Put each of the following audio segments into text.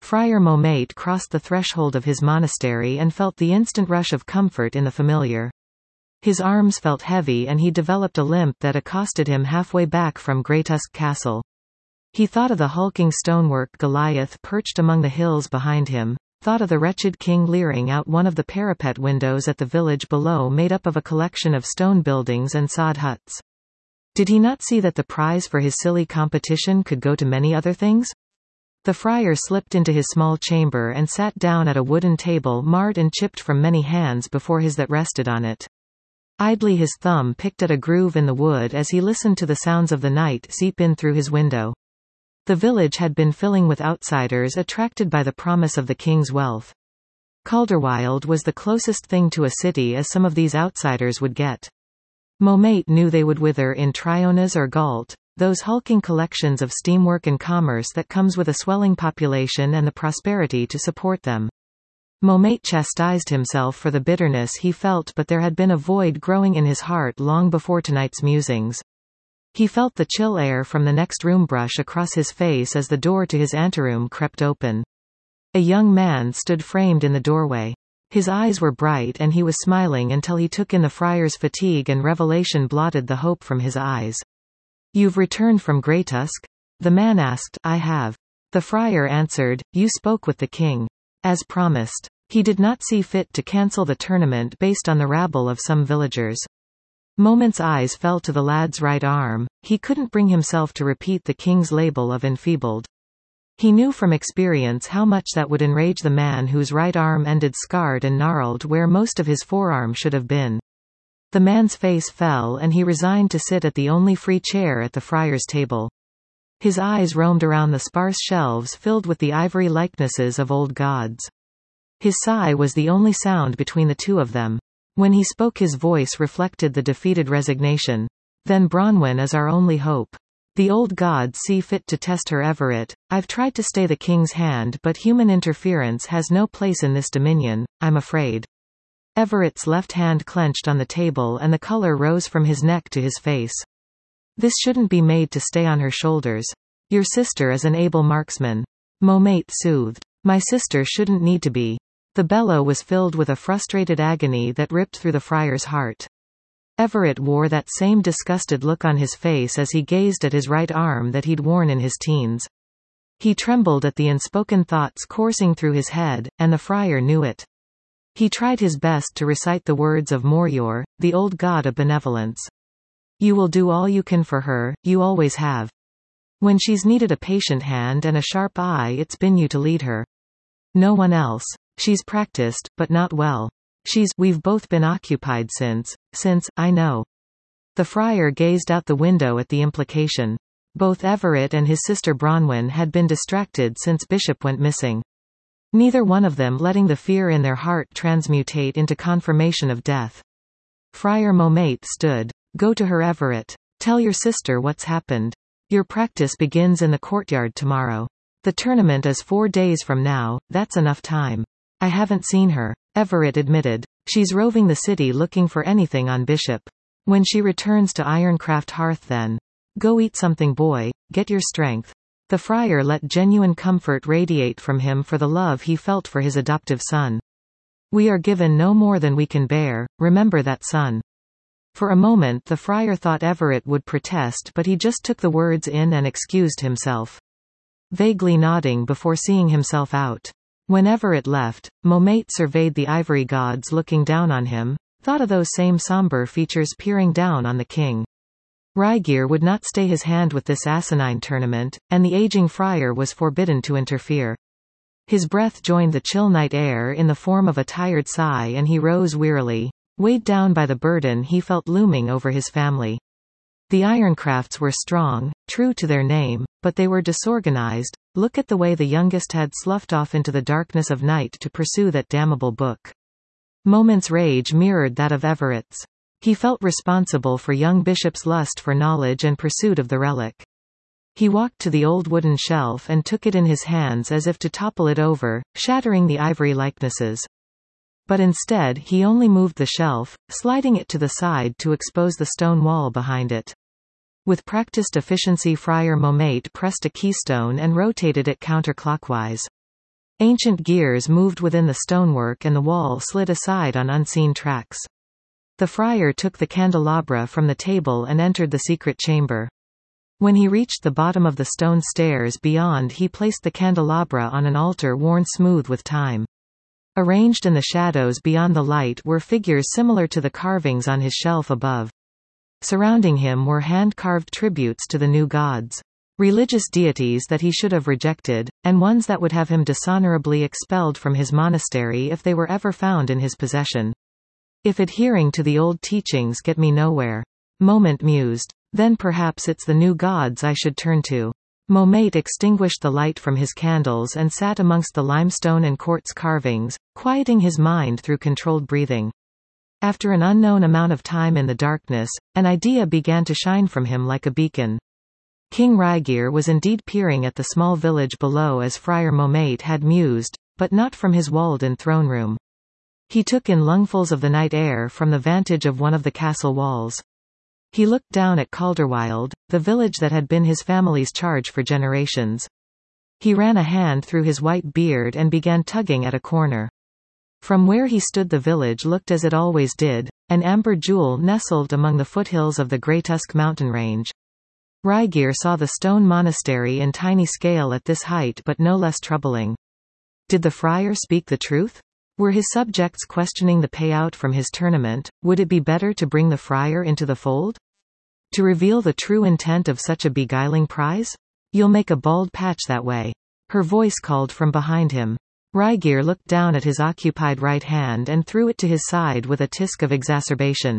Friar Momate crossed the threshold of his monastery and felt the instant rush of comfort in the familiar. His arms felt heavy and he developed a limp that accosted him halfway back from Greytusk Castle. He thought of the hulking stonework Goliath perched among the hills behind him, thought of the wretched king leering out one of the parapet windows at the village below made up of a collection of stone buildings and sod huts. Did he not see that the prize for his silly competition could go to many other things? The friar slipped into his small chamber and sat down at a wooden table marred and chipped from many hands before his that rested on it. Idly his thumb picked at a groove in the wood as he listened to the sounds of the night seep in through his window. The village had been filling with outsiders attracted by the promise of the king's wealth. Calderwild was the closest thing to a city as some of these outsiders would get. Momate knew they would wither in Trionas or Galt, those hulking collections of steamwork and commerce that comes with a swelling population and the prosperity to support them. Momate chastised himself for the bitterness he felt, but there had been a void growing in his heart long before tonight's musings. He felt the chill air from the next room brush across his face as the door to his anteroom crept open. A young man stood framed in the doorway. His eyes were bright and he was smiling until he took in the friar's fatigue and revelation blotted the hope from his eyes. "You've returned from Greytusk?" the man asked. "I have." The friar answered, "You spoke with the king." As promised. He did not see fit to cancel the tournament based on the rabble of some villagers. Moment's eyes fell to the lad's right arm. He couldn't bring himself to repeat the king's label of enfeebled. He knew from experience how much that would enrage the man whose right arm ended scarred and gnarled where most of his forearm should have been. The man's face fell and he resigned to sit at the only free chair at the friar's table. His eyes roamed around the sparse shelves filled with the ivory likenesses of old gods. His sigh was the only sound between the two of them. When he spoke his voice reflected the defeated resignation. "Then Bronwyn is our only hope. The old gods see fit to test her Everett. I've tried to stay the king's hand but human interference has no place in this dominion, I'm afraid." Everett's left hand clenched on the table and the color rose from his neck to his face. "This shouldn't be made to stay on her shoulders. Your sister is an able marksman." Momate soothed. "My sister shouldn't need to be." The bellow was filled with a frustrated agony that ripped through the friar's heart. Everett wore that same disgusted look on his face as he gazed at his right arm that he'd worn in his teens. He trembled at the unspoken thoughts coursing through his head, and the friar knew it. He tried his best to recite the words of Morior, the old god of benevolence. "You will do all you can for her, you always have. When she's needed a patient hand and a sharp eye, it's been you to lead her. No one else. She's practiced, but not well. We've both been occupied since, I know." The friar gazed out the window at the implication. Both Everett and his sister Bronwyn had been distracted since Bishop went missing. Neither one of them letting the fear in their heart transmutate into confirmation of death. Friar Momate stood. "Go to her, Everett. Tell your sister what's happened. Your practice begins in the courtyard tomorrow. The tournament is 4 days from now, that's enough time." "I haven't seen her," Everett admitted. "She's roving the city looking for anything on Bishop. When she returns to Ironcraft Hearth then. Go eat something, boy, get your strength." The friar let genuine comfort radiate from him for the love he felt for his adoptive son. "We are given no more than we can bear, remember that, son." For a moment the friar thought Everett would protest, but he just took the words in and excused himself. Vaguely nodding before seeing himself out. When Everett left, Momate surveyed the ivory gods looking down on him, thought of those same somber features peering down on the king. Rygir would not stay his hand with this asinine tournament, and the aging friar was forbidden to interfere. His breath joined the chill night air in the form of a tired sigh and he rose wearily, weighed down by the burden he felt looming over his family. The Ironcrafts were strong, true to their name, but they were disorganized. Look at the way the youngest had sloughed off into the darkness of night to pursue that damnable book. Moment's rage mirrored that of Everett's. He felt responsible for young Bishop's lust for knowledge and pursuit of the relic. He walked to the old wooden shelf and took it in his hands as if to topple it over, shattering the ivory likenesses. But instead he only moved the shelf, sliding it to the side to expose the stone wall behind it. With practiced efficiency Friar Momate pressed a keystone and rotated it counterclockwise. Ancient gears moved within the stonework and the wall slid aside on unseen tracks. The friar took the candelabra from the table and entered the secret chamber. When he reached the bottom of the stone stairs beyond, he placed the candelabra on an altar worn smooth with time. Arranged in the shadows beyond the light were figures similar to the carvings on his shelf above. Surrounding him were hand-carved tributes to the new gods. Religious deities that he should have rejected, and ones that would have him dishonorably expelled from his monastery if they were ever found in his possession. If adhering to the old teachings get me nowhere, Moment mused, then perhaps it's the new gods I should turn to. Momate extinguished the light from his candles and sat amongst the limestone and quartz carvings, quieting his mind through controlled breathing. After an unknown amount of time in the darkness, an idea began to shine from him like a beacon. King Raigir was indeed peering at the small village below as Friar Momate had mused, but not from his walled-in throne room. He took in lungfuls of the night air from the vantage of one of the castle walls. He looked down at Calderwild, the village that had been his family's charge for generations. He ran a hand through his white beard and began tugging at a corner. From where he stood the village looked as it always did, an amber jewel nestled among the foothills of the Greytusk mountain range. Raigir saw the stone monastery in tiny scale at this height, but no less troubling. Did the friar speak the truth? Were his subjects questioning the payout from his tournament? Would it be better to bring the friar into the fold? To reveal the true intent of such a beguiling prize? You'll make a bald patch that way. Her voice called from behind him. Raigir looked down at his occupied right hand and threw it to his side with a tisk of exacerbation.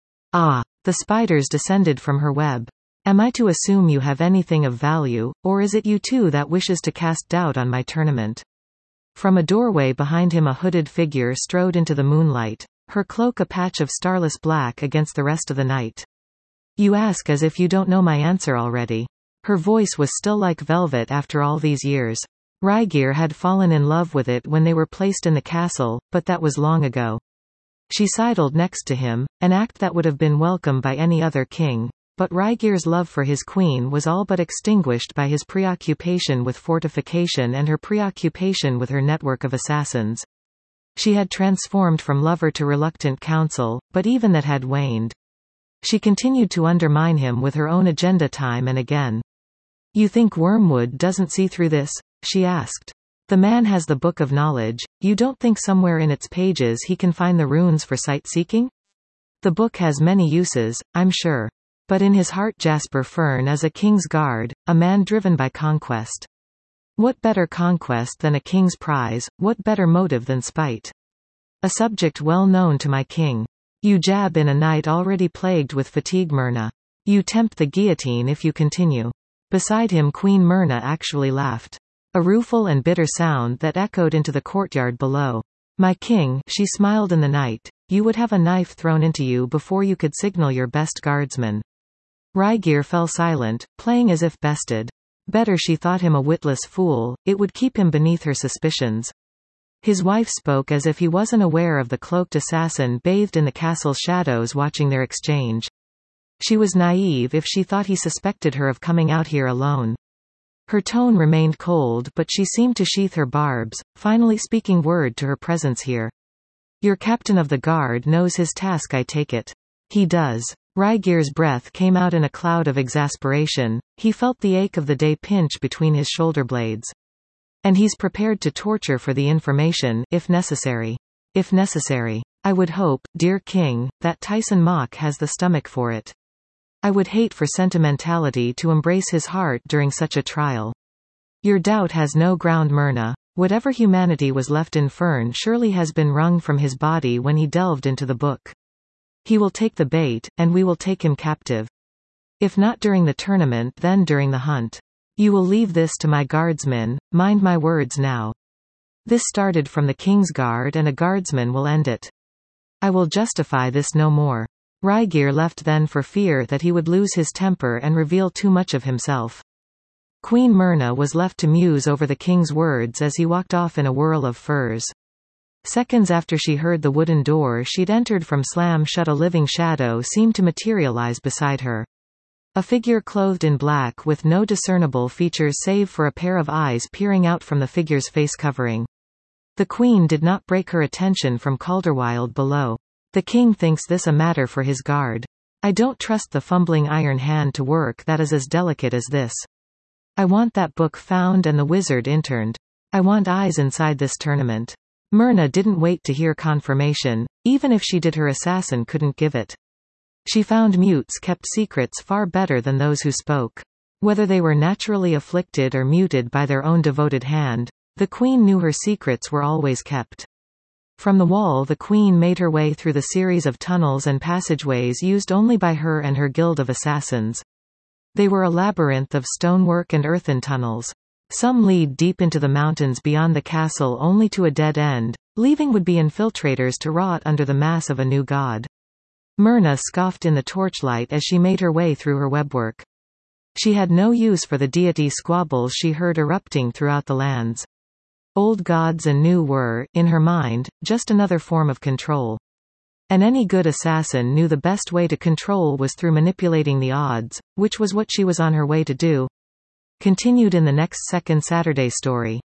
Ah! The spiders descended from her web. Am I to assume you have anything of value, or is it you too that wishes to cast doubt on my tournament? From a doorway behind him a hooded figure strode into the moonlight, her cloak a patch of starless black against the rest of the night. You ask as if you don't know my answer already. Her voice was still like velvet after all these years. Raigir had fallen in love with it when they were placed in the castle, but that was long ago. She sidled next to him, an act that would have been welcome by any other king. But Raigir's love for his queen was all but extinguished by his preoccupation with fortification and her preoccupation with her network of assassins. She had transformed from lover to reluctant counsel, but even that had waned. She continued to undermine him with her own agenda time and again. You think Wormwood doesn't see through this? She asked. The man has the Book of Knowledge, you don't think somewhere in its pages he can find the runes for sight-seeking? The book has many uses, I'm sure. But in his heart Jasper Fern is a king's guard, a man driven by conquest. What better conquest than a king's prize, what better motive than spite? A subject well known to my king. You jab in a night already plagued with fatigue Myrna. You tempt the guillotine if you continue. Beside him Queen Myrna actually laughed. A rueful and bitter sound that echoed into the courtyard below. My king, she smiled in the night, you would have a knife thrown into you before you could signal your best guardsman. Raigir fell silent, playing as if bested. Better she thought him a witless fool, it would keep him beneath her suspicions. His wife spoke as if he wasn't aware of the cloaked assassin bathed in the castle's shadows watching their exchange. She was naive if she thought he suspected her of coming out here alone. Her tone remained cold, but she seemed to sheath her barbs, finally speaking word to her presence here. Your captain of the guard knows his task, I take it. He does. Raigir's breath came out in a cloud of exasperation, he felt the ache of the day pinch between his shoulder blades. And he's prepared to torture for the information, if necessary. If necessary. I would hope, dear king, that Tyson Mock has the stomach for it. I would hate for sentimentality to embrace his heart during such a trial. Your doubt has no ground Myrna. Whatever humanity was left in Fern surely has been wrung from his body when he delved into the book. He will take the bait, and we will take him captive. If not during the tournament then during the hunt. You will leave this to my guardsmen, mind my words now. This started from the king's guard and a guardsman will end it. I will justify this no more. Raigir left then for fear that he would lose his temper and reveal too much of himself. Queen Myrna was left to muse over the king's words as he walked off in a whirl of furs. Seconds after she heard the wooden door she'd entered from slam shut, a living shadow seemed to materialize beside her. A figure clothed in black with no discernible features save for a pair of eyes peering out from the figure's face covering. The Queen did not break her attention from Calderwylde below. The King thinks this a matter for his guard. I don't trust the fumbling iron hand to work that is as delicate as this. I want that book found and the wizard interned. I want eyes inside this tournament. Myrna didn't wait to hear confirmation. Even if she did, her assassin couldn't give it. She found mutes kept secrets far better than those who spoke. Whether they were naturally afflicted or muted by their own devoted hand, the Queen knew her secrets were always kept. From the wall the Queen made her way through the series of tunnels and passageways used only by her and her guild of assassins. They were a labyrinth of stonework and earthen tunnels. Some lead deep into the mountains beyond the castle only to a dead end, leaving would-be infiltrators to rot under the mass of a new god. Myrna scoffed in the torchlight as she made her way through her webwork. She had no use for the deity squabbles she heard erupting throughout the lands. Old gods and new were, in her mind, just another form of control. And any good assassin knew the best way to control was through manipulating the odds, which was what she was on her way to do. Continued in the next Second Saturday story.